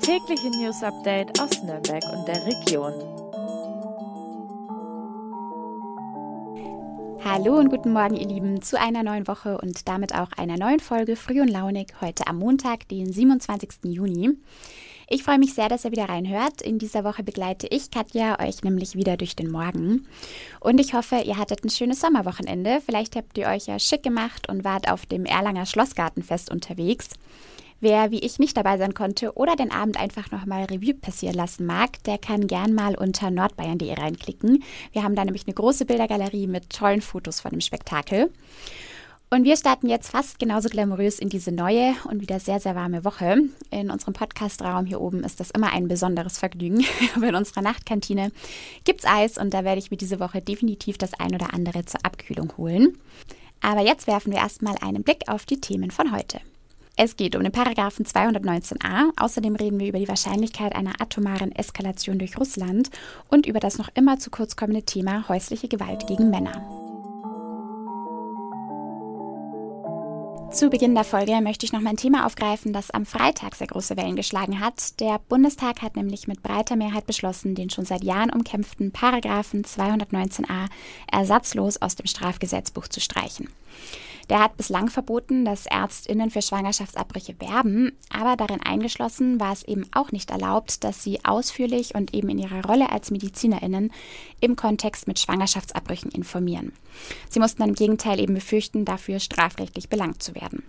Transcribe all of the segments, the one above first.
tägliche News-Update aus Nürnberg und der Region. Hallo und guten Morgen, ihr Lieben, zu einer neuen Woche und damit auch einer neuen Folge Früh und Launig heute am Montag, den 27. Juni. Ich freue mich sehr, dass ihr wieder reinhört. In dieser Woche begleite ich, Katja, euch nämlich wieder durch den Morgen. Und ich hoffe, ihr hattet ein schönes Sommerwochenende. Vielleicht habt ihr euch ja schick gemacht und wart auf dem Erlanger Schlossgartenfest unterwegs. Wer wie ich nicht dabei sein konnte oder den Abend einfach nochmal Revue passieren lassen mag, der kann gern mal unter nordbayern.de reinklicken. Wir haben da nämlich eine große Bildergalerie mit tollen Fotos von dem Spektakel. Und wir starten jetzt fast genauso glamourös in diese neue und wieder sehr, sehr warme Woche. In unserem Podcastraum hier oben ist das immer ein besonderes Vergnügen. Aber in unserer Nachtkantine gibt's Eis und da werde ich mir diese Woche definitiv das ein oder andere zur Abkühlung holen. Aber jetzt werfen wir erstmal einen Blick auf die Themen von heute. Es geht um den Paragraphen 219a. Außerdem reden wir über die Wahrscheinlichkeit einer atomaren Eskalation durch Russland und über das noch immer zu kurz kommende Thema häusliche Gewalt gegen Männer. Zu Beginn der Folge möchte ich noch mal ein Thema aufgreifen, das am Freitag sehr große Wellen geschlagen hat. Der Bundestag hat nämlich mit breiter Mehrheit beschlossen, den schon seit Jahren umkämpften Paragraphen 219a ersatzlos aus dem Strafgesetzbuch zu streichen. Der hat bislang verboten, dass ÄrztInnen für Schwangerschaftsabbrüche werben, aber darin eingeschlossen war es eben auch nicht erlaubt, dass sie ausführlich und eben in ihrer Rolle als MedizinerInnen im Kontext mit Schwangerschaftsabbrüchen informieren. Sie mussten dann im Gegenteil eben befürchten, dafür strafrechtlich belangt zu werden.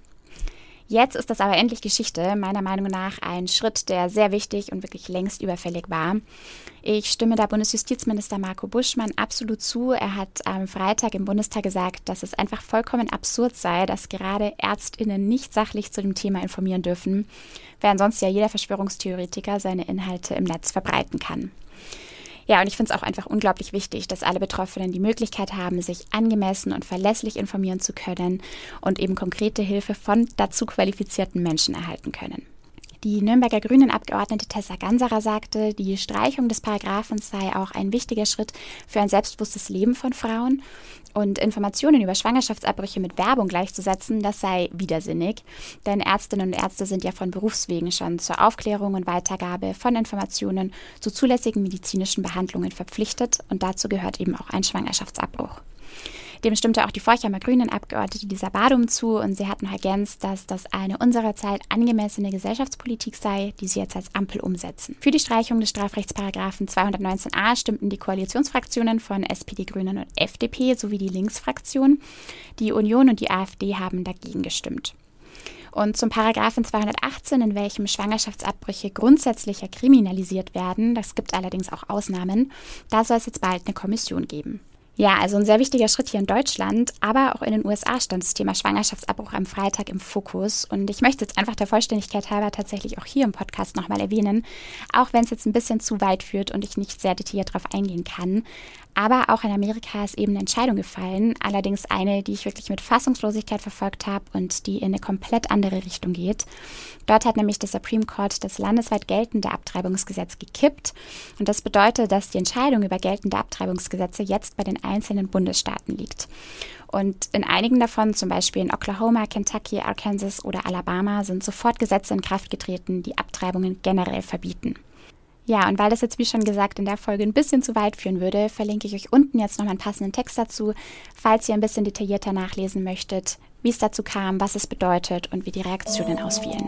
Jetzt ist das aber endlich Geschichte, meiner Meinung nach ein Schritt, der sehr wichtig und wirklich längst überfällig war. Ich stimme da Bundesjustizminister Marco Buschmann absolut zu. Er hat am Freitag im Bundestag gesagt, dass es einfach vollkommen absurd sei, dass gerade ÄrztInnen nicht sachlich zu dem Thema informieren dürfen, während sonst ja jeder Verschwörungstheoretiker seine Inhalte im Netz verbreiten kann. Ja, und ich finde es auch einfach unglaublich wichtig, dass alle Betroffenen die Möglichkeit haben, sich angemessen und verlässlich informieren zu können und eben konkrete Hilfe von dazu qualifizierten Menschen erhalten können. Die Nürnberger Grünen-Abgeordnete Tessa Ganserer sagte, die Streichung des Paragraphen sei auch ein wichtiger Schritt für ein selbstbewusstes Leben von Frauen. Und Informationen über Schwangerschaftsabbrüche mit Werbung gleichzusetzen, das sei widersinnig. Denn Ärztinnen und Ärzte sind ja von Berufswegen schon zur Aufklärung und Weitergabe von Informationen zu zulässigen medizinischen Behandlungen verpflichtet. Und dazu gehört eben auch ein Schwangerschaftsabbruch. Dem stimmte auch die Forchheimer Grünen-Abgeordnete Lisa Badum zu und sie hat noch ergänzt, dass das eine unserer Zeit angemessene Gesellschaftspolitik sei, die sie jetzt als Ampel umsetzen. Für die Streichung des Strafrechtsparagraphen 219a stimmten die Koalitionsfraktionen von SPD, Grünen und FDP sowie die Linksfraktion. Die Union und die AfD haben dagegen gestimmt. Und zum Paragraphen 218, in welchem Schwangerschaftsabbrüche grundsätzlicher kriminalisiert werden, das gibt allerdings auch Ausnahmen, da soll es jetzt bald eine Kommission geben. Ja, also ein sehr wichtiger Schritt hier in Deutschland, aber auch in den USA stand das Thema Schwangerschaftsabbruch am Freitag im Fokus. Und ich möchte jetzt einfach der Vollständigkeit halber tatsächlich auch hier im Podcast nochmal erwähnen, auch wenn es jetzt ein bisschen zu weit führt und ich nicht sehr detailliert darauf eingehen kann. Aber auch in Amerika ist eben eine Entscheidung gefallen, allerdings eine, die ich wirklich mit Fassungslosigkeit verfolgt habe und die in eine komplett andere Richtung geht. Dort hat nämlich der Supreme Court das landesweit geltende Abtreibungsgesetz gekippt. Und das bedeutet, dass die Entscheidung über geltende Abtreibungsgesetze jetzt bei den einzelnen Bundesstaaten liegt. Und in einigen davon, zum Beispiel in Oklahoma, Kentucky, Arkansas oder Alabama, sind sofort Gesetze in Kraft getreten, die Abtreibungen generell verbieten. Ja, und weil das jetzt, wie schon gesagt, in der Folge ein bisschen zu weit führen würde, verlinke ich euch unten jetzt nochmal einen passenden Text dazu, falls ihr ein bisschen detaillierter nachlesen möchtet, wie es dazu kam, was es bedeutet und wie die Reaktionen ausfielen.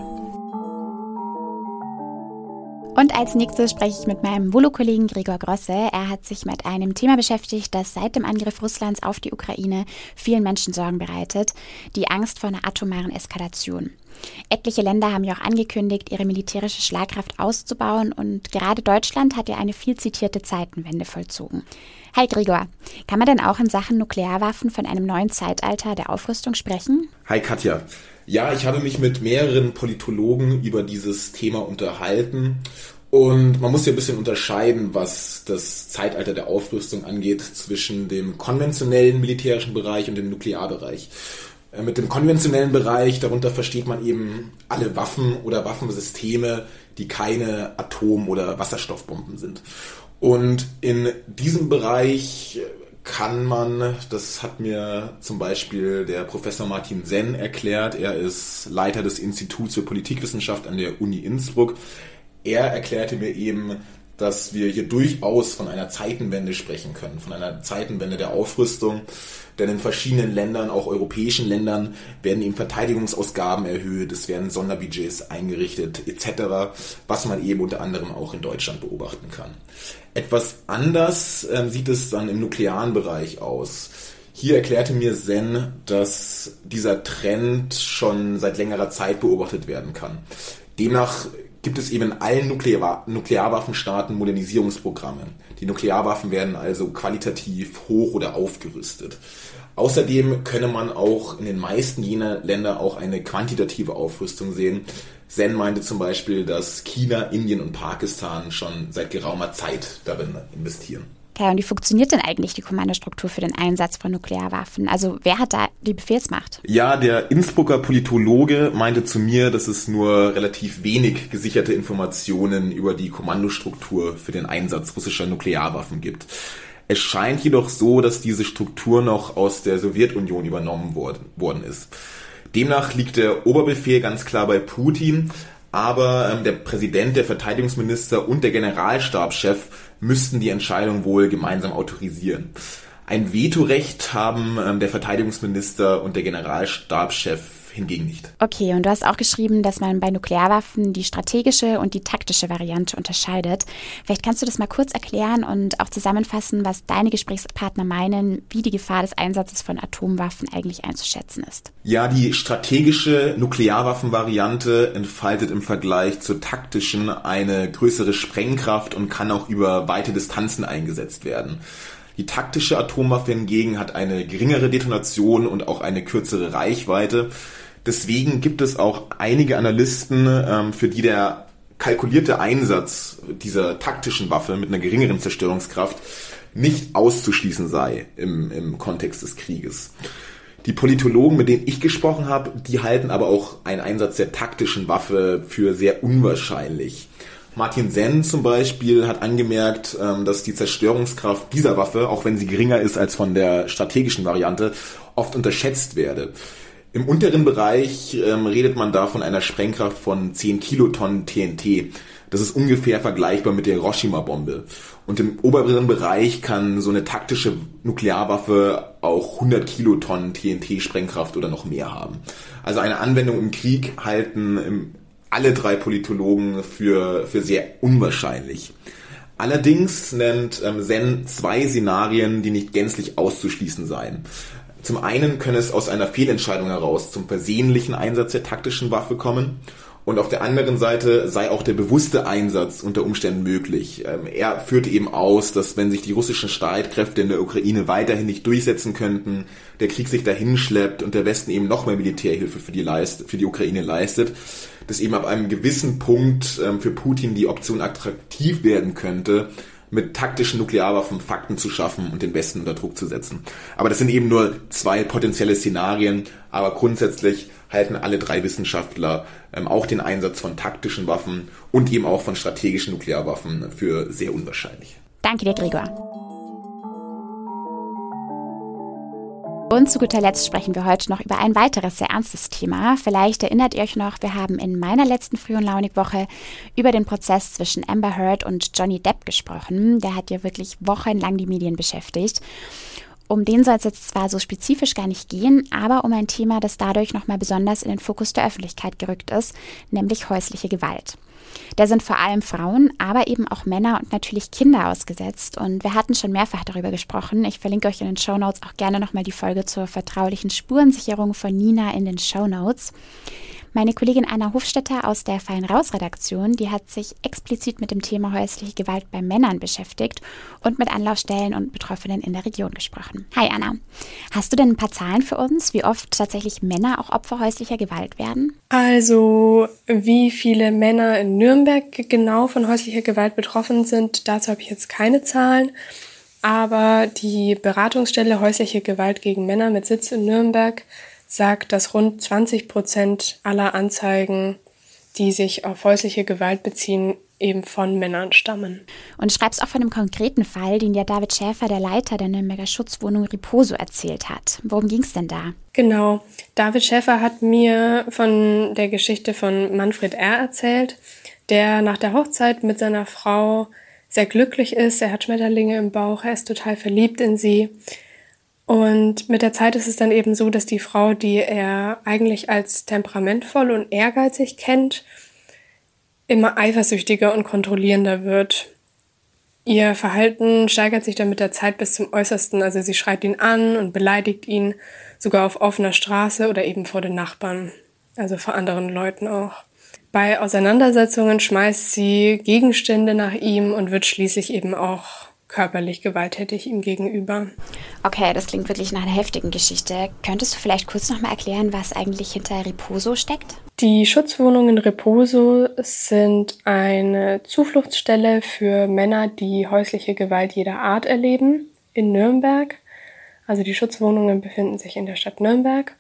Und als nächstes spreche ich mit meinem Volo-Kollegen Gregor Grosse. Er hat sich mit einem Thema beschäftigt, das seit dem Angriff Russlands auf die Ukraine vielen Menschen Sorgen bereitet: die Angst vor einer atomaren Eskalation. Etliche Länder haben ja auch angekündigt, ihre militärische Schlagkraft auszubauen und gerade Deutschland hat ja eine viel zitierte Zeitenwende vollzogen. Hi Gregor, kann man denn auch in Sachen Nuklearwaffen von einem neuen Zeitalter der Aufrüstung sprechen? Hi Katja. Ja, ich habe mich mit mehreren Politologen über dieses Thema unterhalten und man muss ja ein bisschen unterscheiden, was das Zeitalter der Aufrüstung angeht, zwischen dem konventionellen militärischen Bereich und dem Nuklearbereich. Mit dem konventionellen Bereich, darunter versteht man eben alle Waffen oder Waffensysteme, die keine Atom- oder Wasserstoffbomben sind. Und in diesem Bereich kann man, das hat mir zum Beispiel der Professor Martin Senn erklärt, er ist Leiter des Instituts für Politikwissenschaft an der Uni Innsbruck, Er erklärte mir eben, dass wir hier durchaus von einer Zeitenwende sprechen können, von einer Zeitenwende der Aufrüstung. Denn in verschiedenen Ländern, auch europäischen Ländern, werden eben Verteidigungsausgaben erhöht, es werden Sonderbudgets eingerichtet etc., was man eben unter anderem auch in Deutschland beobachten kann. Etwas anders sieht es dann im nuklearen Bereich aus. Hier erklärte mir Zen, dass dieser Trend schon seit längerer Zeit beobachtet werden kann. Demnach gibt es eben in allen Nuklearwaffenstaaten Modernisierungsprogramme. Die Nuklearwaffen werden also qualitativ hoch oder aufgerüstet. Außerdem könne man auch in den meisten jener Länder auch eine quantitative Aufrüstung sehen. Zen meinte zum Beispiel, dass China, Indien und Pakistan schon seit geraumer Zeit darin investieren. Okay, und wie funktioniert denn eigentlich die Kommandostruktur für den Einsatz von Nuklearwaffen? Also wer hat da die Befehlsmacht? Ja, der Innsbrucker Politologe meinte zu mir, dass es nur relativ wenig gesicherte Informationen über die Kommandostruktur für den Einsatz russischer Nuklearwaffen gibt. Es scheint jedoch so, dass diese Struktur noch aus der Sowjetunion übernommen worden ist. Demnach liegt der Oberbefehl ganz klar bei Putin, aber der Präsident, der Verteidigungsminister und der Generalstabschef müssten die Entscheidung wohl gemeinsam autorisieren. Ein Vetorecht haben der Verteidigungsminister und der Generalstabschef hingegen nicht. Okay, und du hast auch geschrieben, dass man bei Nuklearwaffen die strategische und die taktische Variante unterscheidet. Vielleicht kannst du das mal kurz erklären und auch zusammenfassen, was deine Gesprächspartner meinen, wie die Gefahr des Einsatzes von Atomwaffen eigentlich einzuschätzen ist. Ja, die strategische Nuklearwaffenvariante entfaltet im Vergleich zur taktischen eine größere Sprengkraft und kann auch über weite Distanzen eingesetzt werden. Die taktische Atomwaffe hingegen hat eine geringere Detonation und auch eine kürzere Reichweite. Deswegen gibt es auch einige Analysten, für die der kalkulierte Einsatz dieser taktischen Waffe mit einer geringeren Zerstörungskraft nicht auszuschließen sei im Kontext des Krieges. Die Politologen, mit denen ich gesprochen habe, die halten aber auch einen Einsatz der taktischen Waffe für sehr unwahrscheinlich. Martin Zen zum Beispiel hat angemerkt, dass die Zerstörungskraft dieser Waffe, auch wenn sie geringer ist als von der strategischen Variante, oft unterschätzt werde. Im unteren Bereich redet man da von einer Sprengkraft von 10 Kilotonnen TNT. Das ist ungefähr vergleichbar mit der Hiroshima-Bombe. Und im oberen Bereich kann so eine taktische Nuklearwaffe auch 100 Kilotonnen TNT-Sprengkraft oder noch mehr haben. Also eine Anwendung im Krieg halten alle drei Politologen für sehr unwahrscheinlich. Allerdings nennt Zen zwei Szenarien, die nicht gänzlich auszuschließen seien. Zum einen könne es aus einer Fehlentscheidung heraus zum versehentlichen Einsatz der taktischen Waffe kommen und auf der anderen Seite sei auch der bewusste Einsatz unter Umständen möglich. Er führte eben aus, dass wenn sich die russischen Streitkräfte in der Ukraine weiterhin nicht durchsetzen könnten, der Krieg sich dahin schleppt und der Westen eben noch mehr Militärhilfe für die Ukraine leistet, dass eben ab einem gewissen Punkt für Putin die Option attraktiv werden könnte, mit taktischen Nuklearwaffen Fakten zu schaffen und den Westen unter Druck zu setzen. Aber das sind eben nur zwei potenzielle Szenarien, aber grundsätzlich halten alle drei Wissenschaftler auch den Einsatz von taktischen Waffen und eben auch von strategischen Nuklearwaffen für sehr unwahrscheinlich. Danke dir, Gregor. Und zu guter Letzt sprechen wir heute noch über ein weiteres sehr ernstes Thema. Vielleicht erinnert ihr euch noch, wir haben in meiner letzten Früh- und Launig-Woche über den Prozess zwischen Amber Heard und Johnny Depp gesprochen. Der hat ja wirklich wochenlang die Medien beschäftigt. Um den soll es jetzt zwar so spezifisch gar nicht gehen, aber um ein Thema, das dadurch nochmal besonders in den Fokus der Öffentlichkeit gerückt ist, nämlich häusliche Gewalt. Da sind vor allem Frauen, aber eben auch Männer und natürlich Kinder ausgesetzt. Und wir hatten schon mehrfach darüber gesprochen. Ich verlinke euch in den Shownotes auch gerne nochmal die Folge zur vertraulichen Spurensicherung von Nina in den Shownotes. Meine Kollegin Anna Hofstetter aus der Fein Raus-Redaktion, die hat sich explizit mit dem Thema häusliche Gewalt bei Männern beschäftigt und mit Anlaufstellen und Betroffenen in der Region gesprochen. Hi Anna, hast du denn ein paar Zahlen für uns, wie oft tatsächlich Männer auch Opfer häuslicher Gewalt werden? Also, wie viele Männer in Nürnberg genau von häuslicher Gewalt betroffen sind, dazu habe ich jetzt keine Zahlen. Aber die Beratungsstelle häusliche Gewalt gegen Männer mit Sitz in Nürnberg sagt, dass rund 20% aller Anzeigen, die sich auf häusliche Gewalt beziehen, eben von Männern stammen. Und du schreibst auch von einem konkreten Fall, den dir David Schäfer, der Leiter der Nürnberger Schutzwohnung Riposo, erzählt hat. Worum ging es denn da? Genau. David Schäfer hat mir von der Geschichte von Manfred R. erzählt. der nach der Hochzeit mit seiner Frau sehr glücklich ist. Er hat Schmetterlinge im Bauch, er ist total verliebt in sie. Und mit der Zeit ist es dann eben so, dass die Frau, die er eigentlich als temperamentvoll und ehrgeizig kennt, immer eifersüchtiger und kontrollierender wird. Ihr Verhalten steigert sich dann mit der Zeit bis zum Äußersten. Also sie schreit ihn an und beleidigt ihn, sogar auf offener Straße oder eben vor den Nachbarn, also vor anderen Leuten auch. Bei Auseinandersetzungen schmeißt sie Gegenstände nach ihm und wird schließlich eben auch körperlich gewalttätig ihm gegenüber. Okay, das klingt wirklich nach einer heftigen Geschichte. Könntest du vielleicht kurz nochmal erklären, was eigentlich hinter Reposo steckt? Die Schutzwohnungen Reposo sind eine Zufluchtsstelle für Männer, die häusliche Gewalt jeder Art erleben, in Nürnberg. Also die Schutzwohnungen befinden sich in der Stadt Nürnberg.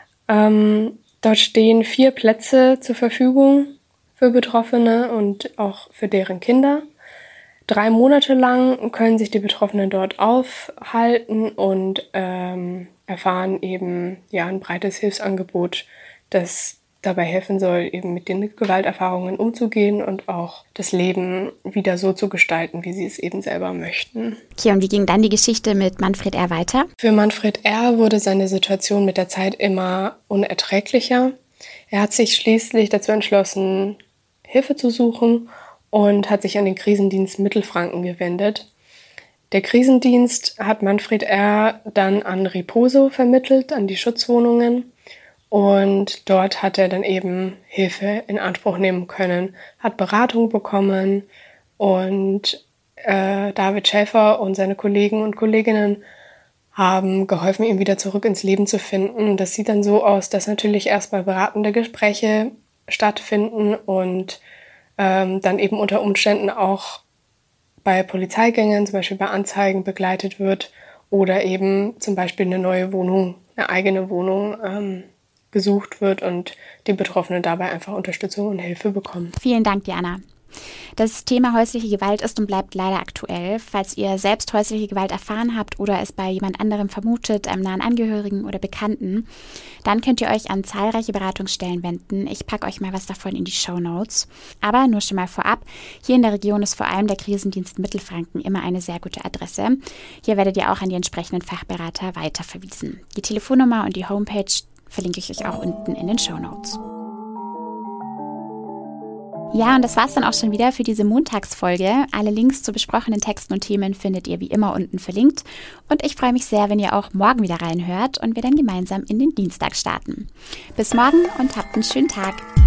Dort stehen 4 Plätze zur Verfügung für Betroffene und auch für deren Kinder. 3 Monate lang können sich die Betroffenen dort aufhalten und erfahren eben ein breites Hilfsangebot, das dabei helfen soll, eben mit den Gewalterfahrungen umzugehen und auch das Leben wieder so zu gestalten, wie sie es eben selber möchten. Okay, und wie ging dann die Geschichte mit Manfred R. weiter? Für Manfred R. wurde seine Situation mit der Zeit immer unerträglicher. Er hat sich schließlich dazu entschlossen, Hilfe zu suchen und hat sich an den Krisendienst Mittelfranken gewendet. Der Krisendienst hat Manfred R. dann an Reposo vermittelt, an die Schutzwohnungen. Und dort hat er dann eben Hilfe in Anspruch nehmen können, hat Beratung bekommen und David Schäfer und seine Kollegen und Kolleginnen haben geholfen, ihn wieder zurück ins Leben zu finden. Das sieht dann so aus, dass natürlich erstmal beratende Gespräche stattfinden und dann eben unter Umständen auch bei Polizeigängen, zum Beispiel bei Anzeigen begleitet wird oder eben zum Beispiel eine neue Wohnung, eine eigene Wohnung gesucht wird und die Betroffenen dabei einfach Unterstützung und Hilfe bekommen. Vielen Dank, Diana. Das Thema häusliche Gewalt ist und bleibt leider aktuell. Falls ihr selbst häusliche Gewalt erfahren habt oder es bei jemand anderem vermutet, einem nahen Angehörigen oder Bekannten, dann könnt ihr euch an zahlreiche Beratungsstellen wenden. Ich packe euch mal was davon in die Shownotes. Aber nur schon mal vorab, hier in der Region ist vor allem der Krisendienst Mittelfranken immer eine sehr gute Adresse. Hier werdet ihr auch an die entsprechenden Fachberater weiterverwiesen. Die Telefonnummer und die Homepage verlinke ich euch auch unten in den Shownotes. Ja, und das war's dann auch schon wieder für diese Montagsfolge. Alle Links zu besprochenen Texten und Themen findet ihr wie immer unten verlinkt. Und ich freue mich sehr, wenn ihr auch morgen wieder reinhört und wir dann gemeinsam in den Dienstag starten. Bis morgen und habt einen schönen Tag.